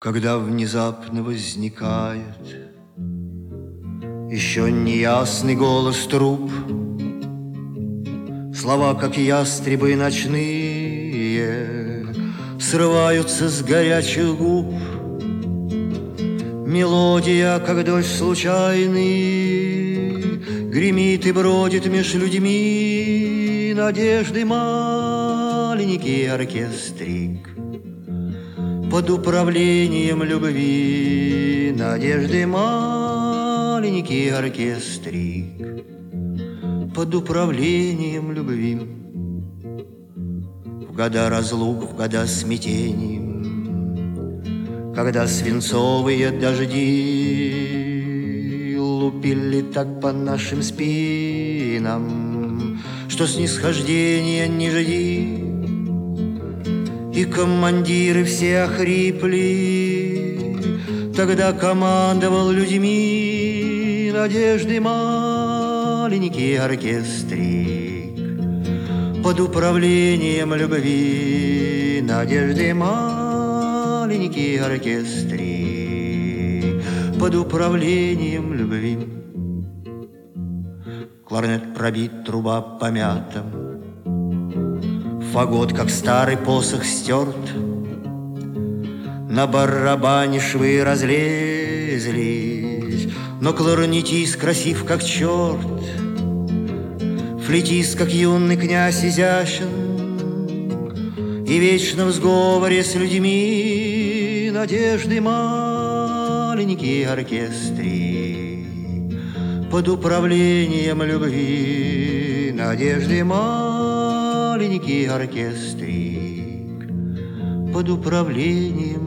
Когда внезапно возникает еще неясный голос труб, слова, как ястребы ночные, срываются с горячих губ. Мелодия, как дождь случайный, гремит и бродит меж людьми. Надежды маленький оркестрик под управлением любви. Надежды маленький оркестрик под управлением любви. В года разлук, в года смятений, когда свинцовые дожди лупили так по нашим спинам, что снисхождения не жди. И командиры все охрипли, тогда командовал людьми надежды маленький оркестрик под управлением любви. Надежды маленький оркестрик под управлением любви. Кларнет пробит, труба помята, фагот, как старый посох, стерт. На барабане швы разлезлись, но кларнетист красив, как черт. Флейтист, как юный князь, изящен и вечно в сговоре с людьми. Надежды маленький оркестрик под управлением любви. Надежды маленький оркестрик под управлением